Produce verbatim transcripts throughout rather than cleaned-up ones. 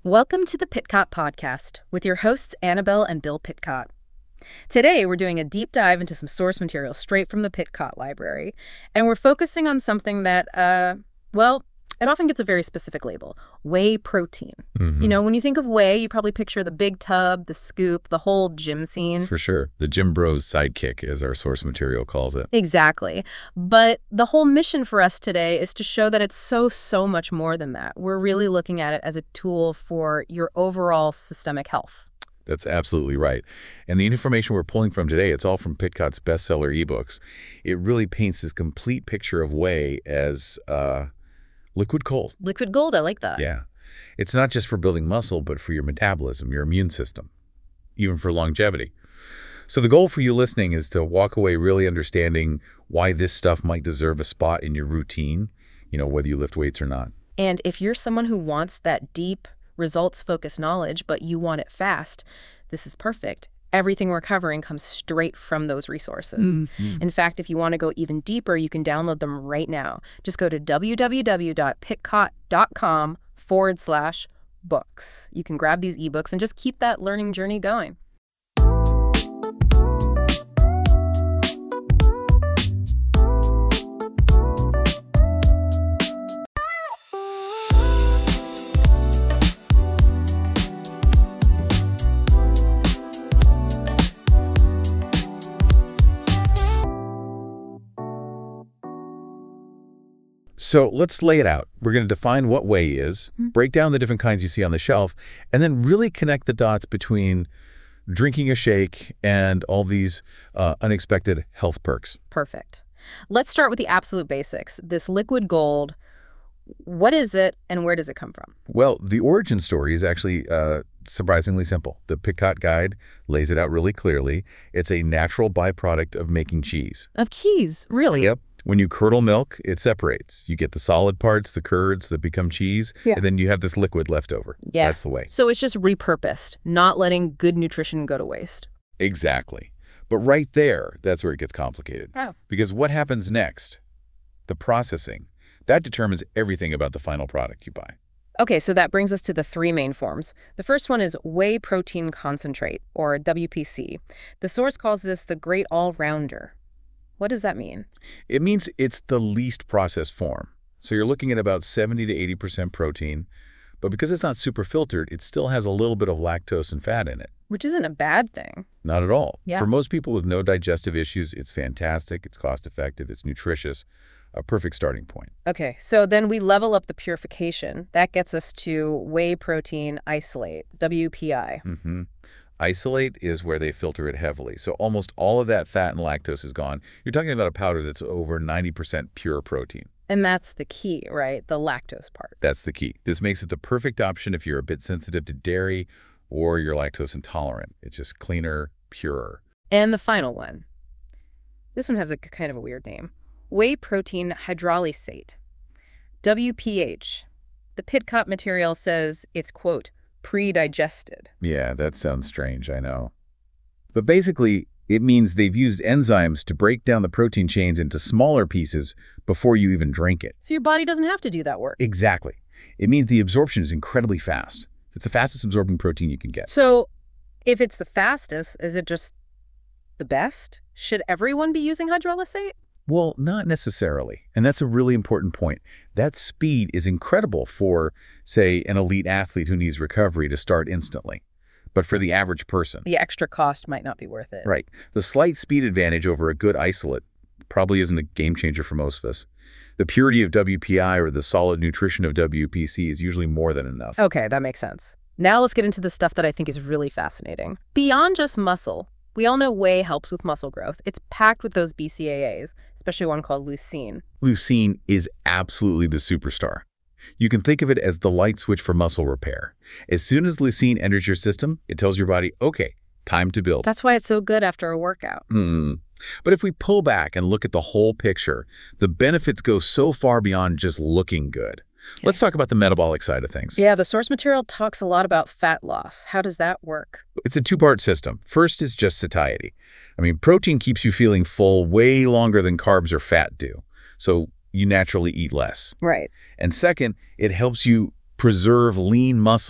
Welcome to the Pitcott Podcast with your hosts Annabelle and Bill Pitcott. Today we're doing a deep dive into some source material straight from the Pitcott Library, and we're focusing on something that, uh, well, it often gets a very specific label, whey protein. Mm-hmm. You know, when you think of whey, you probably picture the big tub, the scoop, the whole gym scene. For sure. The Gym Bros sidekick, as our source material calls it. Exactly. But the whole mission for us today is to show that it's so, so much more than that. We're really looking at it as a tool for your overall systemic health. That's absolutely right. And the information we're pulling from today, it's all from Pitcott's bestseller ebooks. It really paints this complete picture of whey as uh, liquid gold. Liquid gold, I like that. Yeah. It's not just for building muscle, but for your metabolism, your immune system, even for longevity. So the goal for you listening is to walk away really understanding why this stuff might deserve a spot in your routine, you know, whether you lift weights or not. And if you're someone who wants that deep, results-focused knowledge, but you want it fast, this is perfect. Everything we're covering comes straight from those resources. Mm-hmm. In fact, if you want to go even deeper, you can download them right now. Just go to www.pitcott.com forward slash books. You can grab these ebooks and just keep that learning journey going. So let's lay it out. We're going to define what whey is, Mm-hmm. break down the different kinds you see on the shelf, and then really connect the dots between drinking a shake and all these uh, unexpected health perks. Perfect. Let's start with the absolute basics. This liquid gold, what is it and where does it come from? Well, the origin story is actually uh, surprisingly simple. The Pitcott Guide lays it out really clearly. It's a natural byproduct of making cheese. Of cheese, really? Yep. When you curdle milk, it separates. You get the solid parts, the curds that become cheese, Yeah. and then you have this liquid left over. Yeah. That's the way. So it's just repurposed, not letting good nutrition go to waste. Exactly. But right there, that's where it gets complicated. Oh. Because what happens next? The processing. That determines everything about the final product you buy. Okay, so that brings us to the three main forms. The first one is whey protein concentrate, or W P C. The source calls this the great all-rounder. What does that mean? It means it's the least processed form. So you're looking at about seventy to eighty percent protein, but because it's not super filtered, it still has a little bit of lactose and fat in it. Which isn't a bad thing. Not at all. Yeah. For most people with no digestive issues, it's fantastic, it's cost-effective, it's nutritious, a perfect starting point. Okay, so then we level up the purification. That gets us to whey protein isolate, W P I. Mm-hmm. Isolate is where they filter it heavily. So almost all of that fat and lactose is gone. You're talking about a powder that's over ninety percent pure protein. And that's the key, right? The lactose part. That's the key. This makes it the perfect option if you're a bit sensitive to dairy or you're lactose intolerant. It's just cleaner, purer. And the final one. This one has a kind of a weird name. Whey protein hydrolysate, W P H. The Pitcott material says it's, quote, pre-digested. Yeah, that sounds strange, I know. But basically, it means they've used enzymes to break down the protein chains into smaller pieces before you even drink it. So your body doesn't have to do that work. Exactly. It means the absorption is incredibly fast. It's the fastest absorbing protein you can get. So if it's the fastest, is it just the best? Should everyone be using hydrolysate? Well, not necessarily. And that's a really important point. That speed is incredible for, say, an elite athlete who needs recovery to start instantly. But for the average person, The extra cost might not be worth it. right, the slight speed advantage over a good isolate probably isn't a game changer for most of us. The purity of W P I or the solid nutrition of W P C is usually more than enough. Okay, that makes sense. Now let's get into the stuff that I think is really fascinating. Beyond just muscle, we all know whey helps with muscle growth. It's packed with those B C A As, especially one called leucine. Leucine is absolutely the superstar. You can think of it as the light switch for muscle repair. As soon as leucine enters your system, it tells your body, okay, time to build. That's why it's so good after a workout. Hmm. But if we pull back and look at the whole picture, the benefits go so far beyond just looking good. Let's talk about the metabolic side of things. Yeah, the source material talks a lot about fat loss. How does that work? It's a two-part system. First is just satiety. I mean, protein keeps you feeling full way longer than carbs or fat do. So you naturally eat less. Right. And second, it helps you preserve lean muscle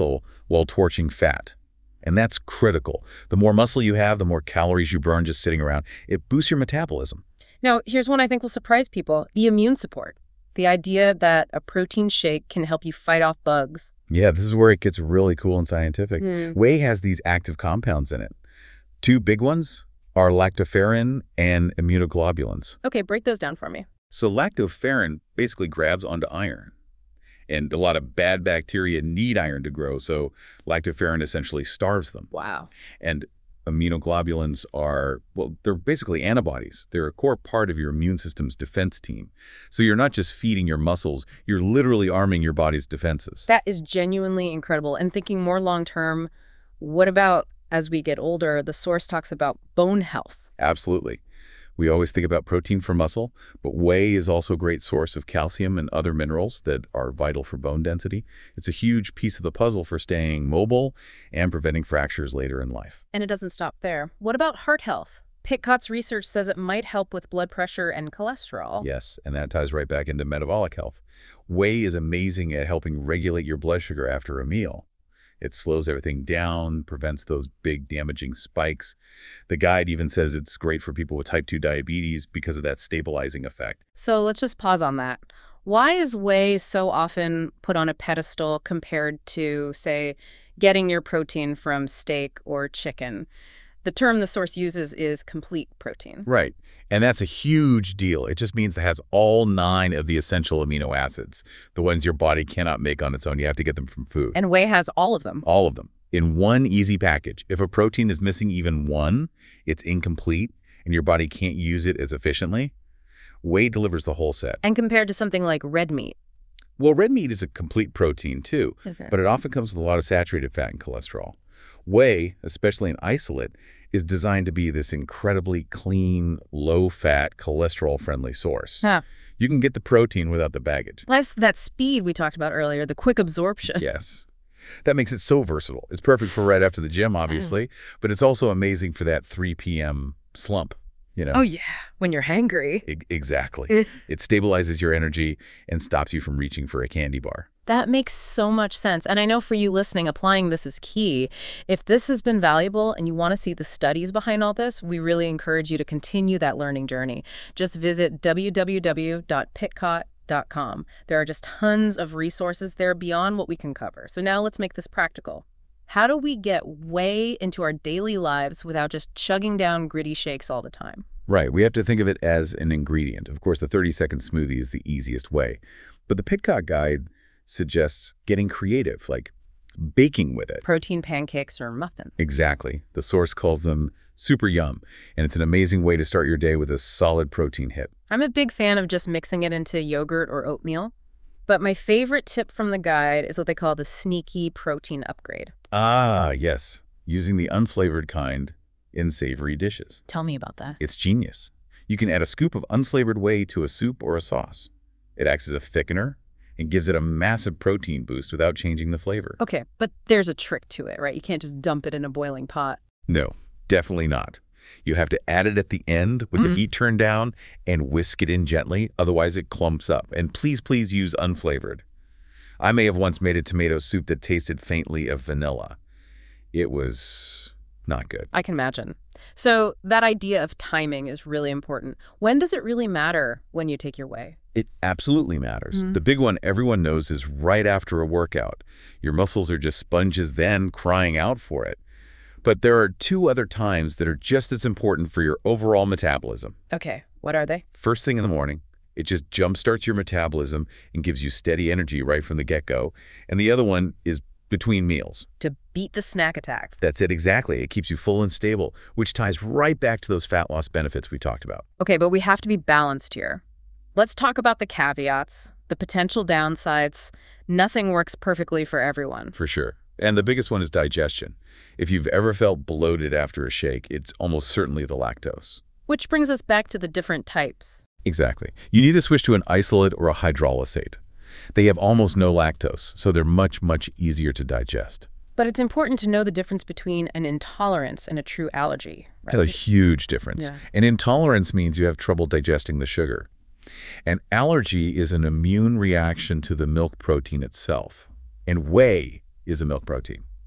while torching fat. And that's critical. The more muscle you have, the more calories you burn just sitting around. It boosts your metabolism. Now, here's one I think will surprise people, the immune support. The idea that a protein shake can help you fight off bugs. Yeah, this is where it gets really cool and scientific. Mm. Whey has these active compounds in it. Two big ones are lactoferrin and immunoglobulins. Okay, break those down for me. So lactoferrin basically grabs onto iron. And a lot of bad bacteria need iron to grow, so lactoferrin essentially starves them. Wow. And immunoglobulins are, well, they're basically antibodies. They're a core part of your immune system's defense team. So you're not just feeding your muscles, you're literally arming your body's defenses. That is genuinely incredible. And thinking more long-term, what about as we get older, the source talks about bone health? Absolutely. We always think about protein for muscle, but whey is also a great source of calcium and other minerals that are vital for bone density. It's a huge piece of the puzzle for staying mobile and preventing fractures later in life. And it doesn't stop there. What about heart health? Pitcott's research says it might help with blood pressure and cholesterol. Yes, and that ties right back into metabolic health. Whey is amazing at helping regulate your blood sugar after a meal. It slows everything down, prevents those big damaging spikes. The guide even says it's great for people with type two diabetes because of that stabilizing effect. So let's just pause on that. Why is whey so often put on a pedestal compared to, say, getting your protein from steak or chicken? The term the source uses is complete protein. Right. And that's a huge deal. It just means it has all nine of the essential amino acids, the ones your body cannot make on its own. You have to get them from food. And whey has all of them. All of them. In one easy package. If a protein is missing even one, it's incomplete, and your body can't use it as efficiently. Whey delivers the whole set. And compared to something like red meat. Well, red meat is a complete protein too, Okay. but it often comes with a lot of saturated fat and cholesterol. Whey, especially in isolate, is designed to be this incredibly clean, low-fat, cholesterol-friendly source. Huh. You can get the protein without the baggage. Plus that speed we talked about earlier, the quick absorption. Yes. That makes it so versatile. It's perfect for right after the gym, obviously, but it's also amazing for that three p m slump, you know? Oh, yeah, when you're hangry. E- exactly. It stabilizes your energy and stops you from reaching for a candy bar. That makes so much sense. And I know for you listening, applying this is key. If this has been valuable and you want to see the studies behind all this, we really encourage you to continue that learning journey. Just visit w w w dot pitcott dot com. There are just tons of resources there beyond what we can cover. So now let's make this practical. How do we get whey into our daily lives without just chugging down gritty shakes all the time? Right. We have to think of it as an ingredient. Of course, the thirty second smoothie is the easiest way. But the Pitcott Guide suggests getting creative, like baking with it. Protein pancakes or muffins. Exactly. The source calls them super yum, and it's an amazing way to start your day with a solid protein hit. I'm a big fan of just mixing it into yogurt or oatmeal. But my favorite tip from the guide is what they call the sneaky protein upgrade. Ah, yes. Using the unflavored kind in savory dishes. Tell me about that. It's genius. You can add a scoop of unflavored whey to a soup or a sauce. It acts as a thickener and gives it a massive protein boost without changing the flavor. Okay, but there's a trick to it, right? You can't just dump it in a boiling pot. No, definitely not. You have to add it at the end with Mm-hmm. the heat turned down and whisk it in gently, otherwise it clumps up. And please, please use unflavored. I may have once made a tomato soup that tasted faintly of vanilla. It was not good. I can imagine. So that idea of timing is really important. When does it really matter when you take your whey? It absolutely matters. Mhm. The big one everyone knows is right after a workout. Your muscles are just sponges then crying out for it. But there are two other times that are just as important for your overall metabolism. Okay, what are they? First thing in the morning, it just jumpstarts your metabolism and gives you steady energy right from the get-go. And the other one is between meals. To beat the snack attack. That's it exactly. It keeps you full and stable, which ties right back to those fat loss benefits we talked about. Okay, but we have to be balanced here. Let's talk about the caveats, the potential downsides. Nothing works perfectly for everyone. For sure. And the biggest one is digestion. If you've ever felt bloated after a shake, it's almost certainly the lactose. Which brings us back to the different types. Exactly. You need to switch to an isolate or a hydrolysate. They have almost no lactose, so they're much, much easier to digest. But it's important to know the difference between an intolerance and a true allergy, right? A huge difference. Yeah. An intolerance means you have trouble digesting the sugar. An allergy is an immune reaction to the milk protein itself. And whey is a milk protein.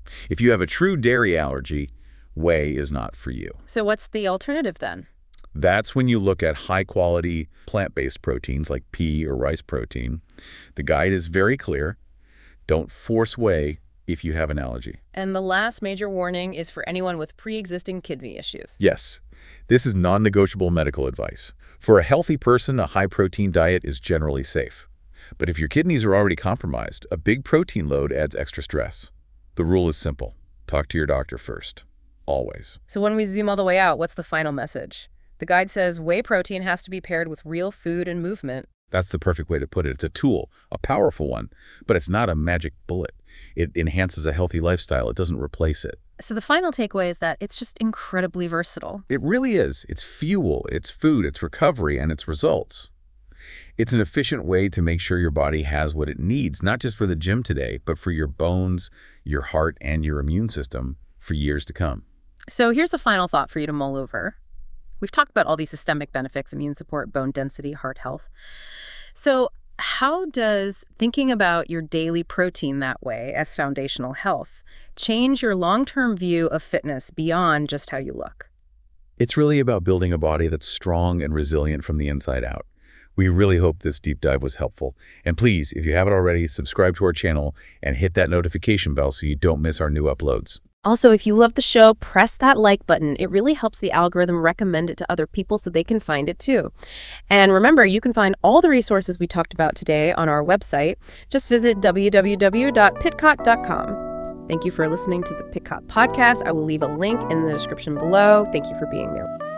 If you have a true dairy allergy, whey is not for you. So what's the alternative then? That's when you look at high-quality plant-based proteins like pea or rice protein. The guide is very clear. Don't force whey if you have an allergy. And the last major warning is for anyone with pre-existing kidney issues. Yes, this is non-negotiable medical advice. For a healthy person, a high-protein diet is generally safe. But if your kidneys are already compromised, a big protein load adds extra stress. The rule is simple. Talk to your doctor first. Always. So when we zoom all the way out, what's the final message? The guide says whey protein has to be paired with real food and movement. That's the perfect way to put it. It's a tool, a powerful one, but it's not a magic bullet. It enhances a healthy lifestyle. It doesn't replace it. So the final takeaway is that it's just incredibly versatile. It really is. It's fuel, it's food, it's recovery, and it's results. It's an efficient way to make sure your body has what it needs, not just for the gym today, but for your bones, your heart, and your immune system for years to come. So here's a final thought for you to mull over. We've talked about all these systemic benefits, immune support, bone density, heart health. So how does thinking about your daily protein that way as foundational health change your long-term view of fitness beyond just how you look? It's really about building a body that's strong and resilient from the inside out. We really hope this deep dive was helpful. And please, if you haven't already, subscribe to our channel and hit that notification bell so you don't miss our new uploads. Also, if you love the show, press that like button. It really helps the algorithm recommend it to other people so they can find it too. And remember, you can find all the resources we talked about today on our website. Just visit w w w dot pitcott dot com. Thank you for listening to the Pitcott Podcast. I will leave a link in the description below. Thank you for being there.